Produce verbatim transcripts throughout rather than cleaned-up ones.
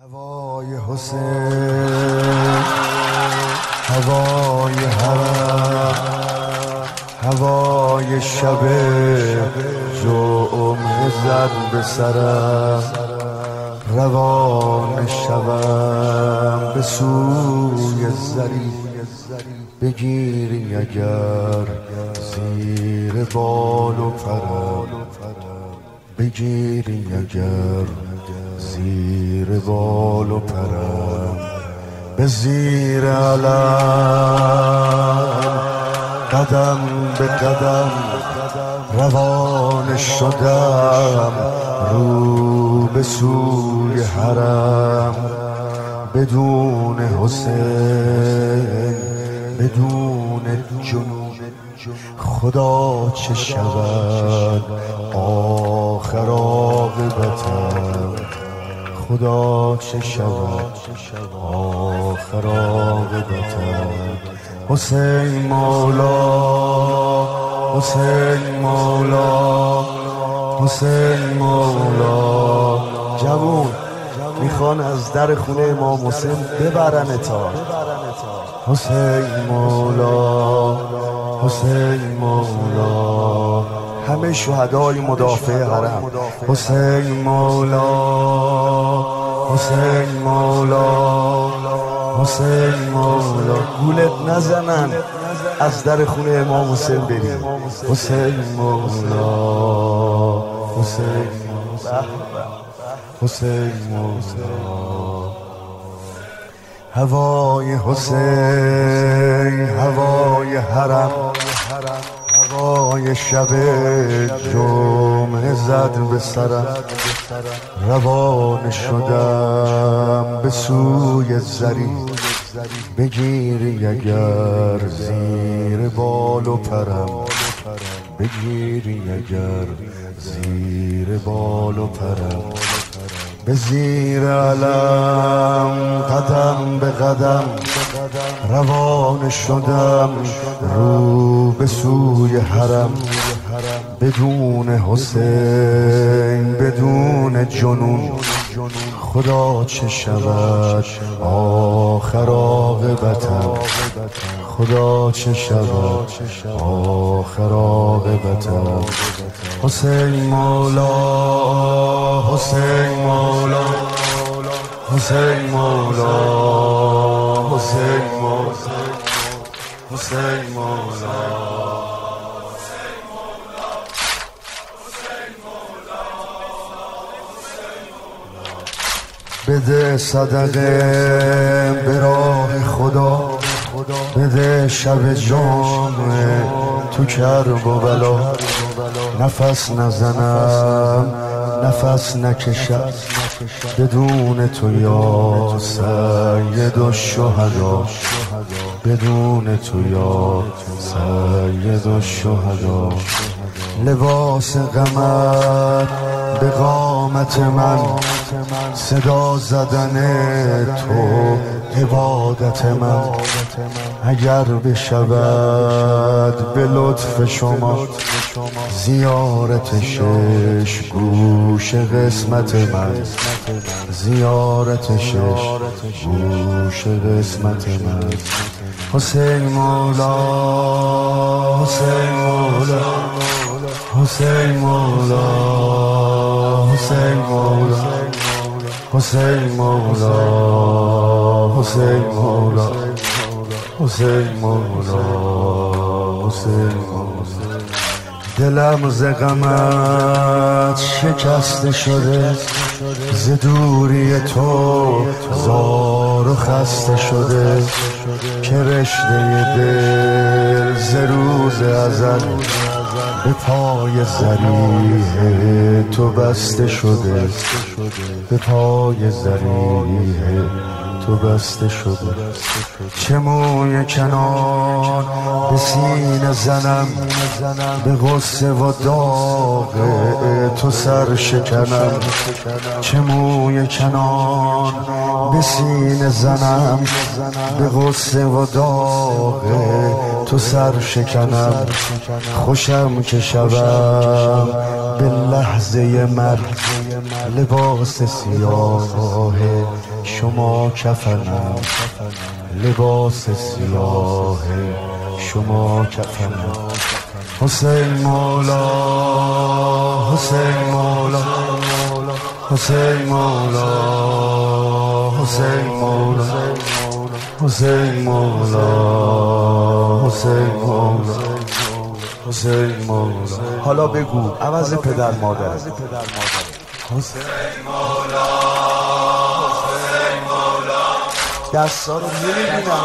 هوای حسین، هوای حرم، هوای شب جمعه زد به سرم، روان شوم به سوی زری، بگیری اگر زیر بال و پرم، بگیری اگر زیر بال و پرم، به زیر علم قدم به قدم روان شدم رو به سوی حرم، بدون حسین بدون جنون خدا چه شود آخر عاقبتم، خدا چه شود آخر عاقبتم. حسین مولا، حسین مولا، حسین مولا. جوون میخوان از در خونه امام حسین ببرن تا حسین مولا، حسین مولا. همه شهدای مدافع حرم. حسین مولا، حسین مولا، حسین مولا. گولت نزنن از در خونه امام حسین بریم. حسین مولا، حسین مولا، حسین مولا. هوای حسین، هوای حرم، هوای شب جمعه زد به سرم، روان شدم به سوی زری، بگیری اگر زیر بال و پرم، بگیری اگر زیر بال و پرم، به زیر علم قدم به قدم روان شدم رو به سوی حرم، بدون حسین بدون جنون خدا چه شود آخر عاقبتم، خدا چه شود آخر عاقبتم. حسین مولا، حسین مولا، حسین مولا، حسین مولا، حسین مولا. بده صدقه به راه خدا، بده شب جمعه تو کرب و بلا، نفس نزنم نفس نکشم بدون تو یا سید الشهدا، بدون تو یا سید الشهدا. لباس غمت به قامت من، صدا زدن تو عبادت من، اگر بشود به لطف شما زیارت شش گوش قسمت من، زیارت شش گوش قسمت من. حسین مولا، حسین مولا، حسین مولا، حسین مولا، حسین مولا، حسین مولا، حسین مولا، حسین مولا. دلم ز غمت شکسته شده، ز دوری تو زار و خسته شده، که رشته دل ز روز ازل به پای ذریح تو بسته شده، به پای ذریح تو بسته شده. چه موی کنان به سینه زنم، به غصه و داغ تو سر شکنم، چه موی کنان به سینه زنم، به غصه و داغ تو سر شکنم. خوشم که شوم به لحظه مرگ، لباس سیاه شما کفنم، لباس سیاه شما کفنم. حسین مولا، حسین مولا، حسین مولا، حسین مولا، حسین مولا، حسین مولا، حسین مولا. حالا بگو عوض پدر مادر. حسین مولا، حسین مولا، دستا رو می‌بینم.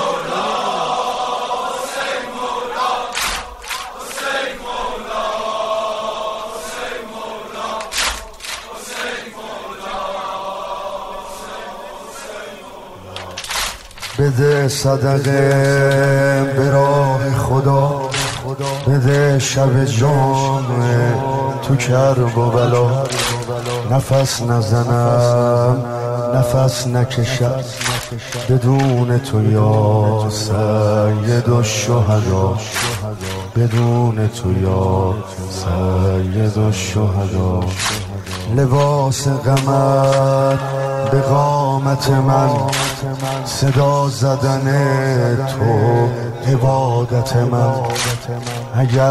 بده صدقه به راه خدا، بده شب جمعه تو کرب و بلا. نفس نزنم نفس نکشم بدون تو یا سید الشهدا، بدون تو یا سید الشهدا. لباس غمت به قامت من، صدا زدن تو عبادت من. اگر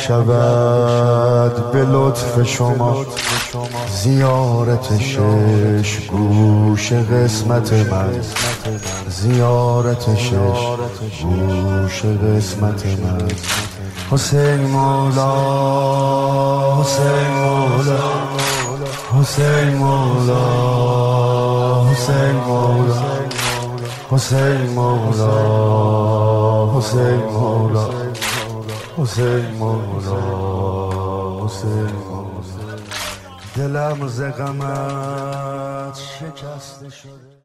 بشود به لطف شما زیارت شش گوش قسمت من، زیارت شش گوش قسمت من. حسین مولا، حسین مولا، حسین مولا، حسین مولا، حسین مولا، حسین مولا، حسین مولا، حسین مولا. دلم ز غمت شکسته شده.